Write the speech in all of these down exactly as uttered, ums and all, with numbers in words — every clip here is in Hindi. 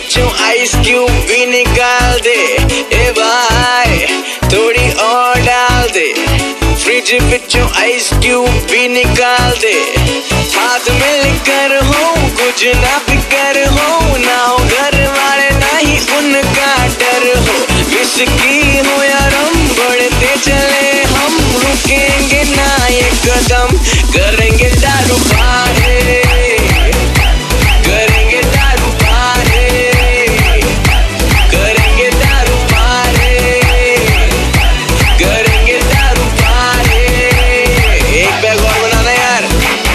विचों आइस क्यूब भी निकाल दे, ए भाई थोड़ी और डाल दे। फ्रिज विचों आइस क्यूब भी निकाल दे। हाथ में लेकर हो कुछ ना फिकर हो, ना हो घर वाले ना ही उनका डर हो। विस्की हो या रम बढ़ते चले हम, रुकेंगे ना ये कदम, करेंगे दारू पारे, करेंगे दारू पारे, करेंगे दारू पारे, करेंगे दारू पारे। एक बैग और बनाना यार।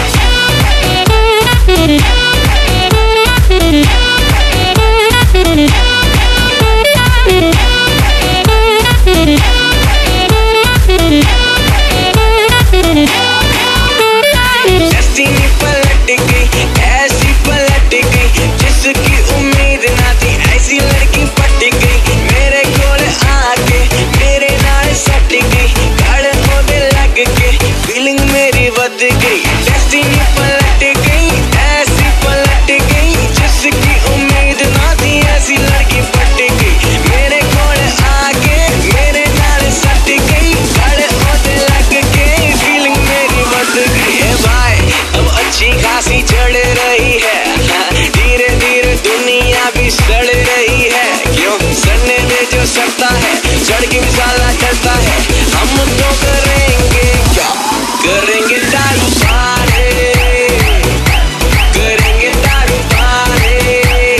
डेस्टिनी पलट गई, ऐसी पलट गई, जिसकी उम्मीद ना थी ऐसी लड़की पट गई। मेरे कोल आके मेरे नाल सट गई, खड़े होने लग के फीलिंग मेरी बद गई। डेस्टिनी पलट गई, ऐसी पलट गई, जिसकी उम्मीद ना थी ऐसी लड़की पट गई। मेरे कोल आके मेरे नाल सट गई, खड़े होने लग के फीलिंग मेरी बद गई। ए भाई अब अच्छी खासी चढ़ रही है, धीरे धीरे दुनिया भी सड़ रही है। क्यों सड़ने में जो सड़ता है, चढ़ के मिसाला चढ़ता है। हम तो करेंगे क्या, करेंगे दारू पारे, करेंगे दारू पारे,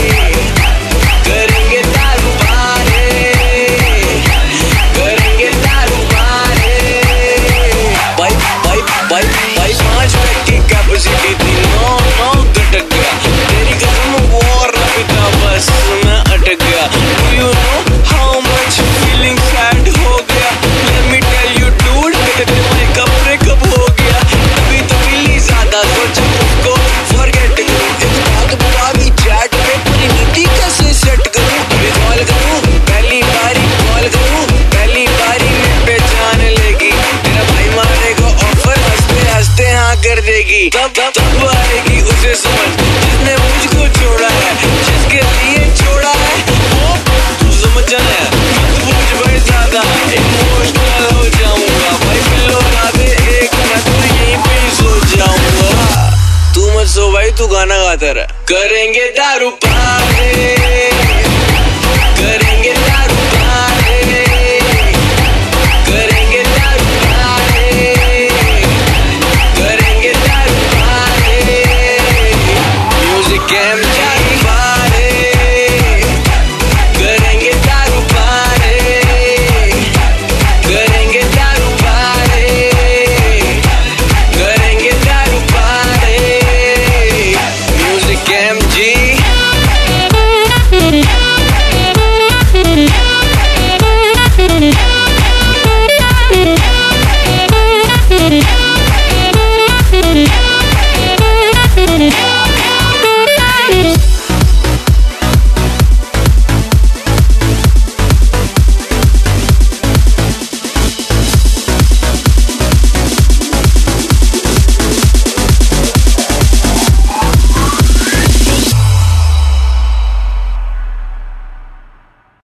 करेंगे दारू पारे, करेंगे दारू पारे। भाई भाई भाई भाई पांच मिनट की कैपेसिटी थी, नौ नौ घटक गया। तेरी कसम और लगता बस मैं अटक गया। Do you know how much feeling sad हो गया? Let me tell you dude, तुम्हारे कपड़े कब हो गया? अभी तो मिली ज्यादा, सोचा उसको forget करूं। एक बात बता भी चैट पे पूरी नीति कैसे सेट करूं? अभी कॉल करूं, पहली बारी कॉल करूं, पहली बारी में पहचान लेगी। तेरा भाई मारेगा ऑफर, हंसते हंसते हाँ कर देगी। तब तब तब आएगी उसे समझ, जिसने मुझको छोड़ा है, जिसके लिए छोड़ा है वो तू समझ जाना है। मत पूछ भाई ज्यादा, इमोशनल हो जाऊंगा। भाई पिल्लो ला दे एक, मैं तो यहीं पे ही सो जाऊंगा। तू मत सो भाई, तू गाना गाता रहा। करेंगे दारू पारे।